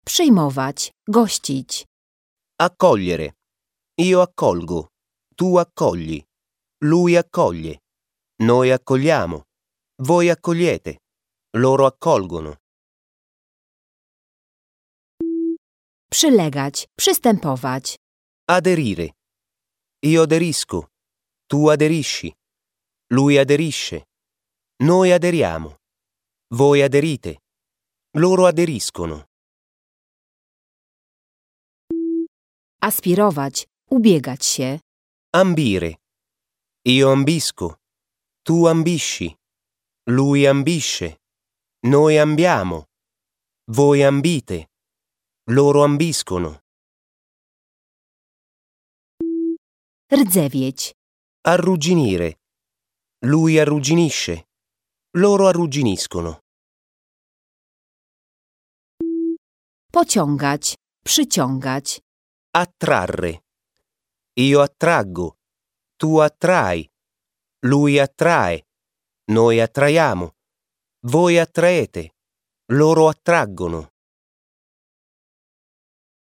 Przyjmować, gościć. Accogliere. Io accolgo. Tu accogli. Lui accoglie. Noi accogliamo. Voi accogliete. Loro accolgono. Przylegać, przystępować. Aderire. Io aderisco. Tu aderisci. Lui aderisce. Noi aderiamo. Voi aderite. Loro aderiscono. Aspirować, ubiegać się. Ambire. Io ambisco. Tu ambisci. Lui ambisce. Noi ambiamo. Voi ambite. Loro ambiscono. Rdzewieć. Arrugginire. Lui arrugginisce. Loro arrugginiscono. Pociągać, przyciągać. Attrarre. Io attraggo. Tu attrai. Lui attrae. Noi attraiamo. Voi attraete. Loro attraggono.